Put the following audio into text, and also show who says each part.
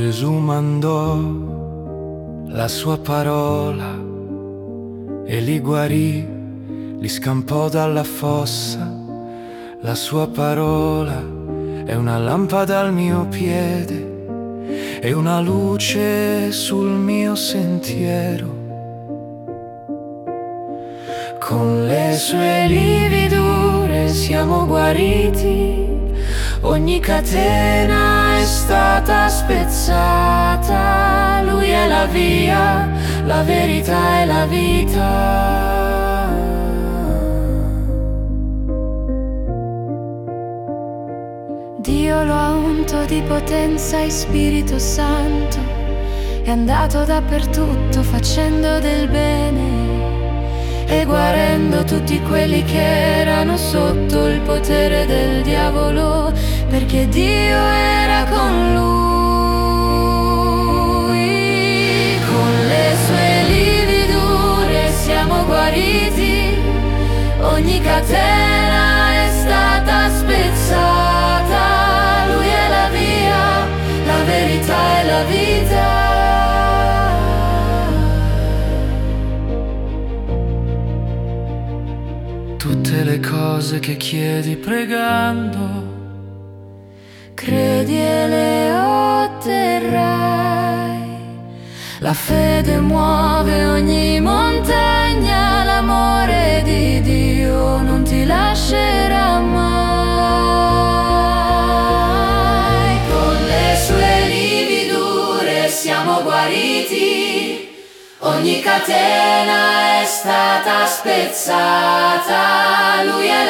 Speaker 1: Gesù mandò la sua parola e li guarì, li scampò dalla fossa. La sua parola è una lampada al mio piede e una luce sul mio sentiero. Con le sue lividure siamo guariti, ogni catena è stata spezzata. Lui è la via, la verità e la vita.
Speaker 2: Dio lo ha unto di potenza e Spirito Santo, è andato dappertutto facendo del bene e guarendo tutti quelli che erano sotto il potere del diavolo, perché Dio era con lui. Con le sue lividure siamo guariti, ogni catena è stata spezzata. Lui è la via, la verità e la vita.
Speaker 1: Tutte le cose che chiedi pregando,
Speaker 2: credi e le otterrai. La fede muove ogni montagna, l'amore di Dio non ti lascerà mai. Con le sue lividure siamo guariti, ogni catena è stata spezzata. Lui è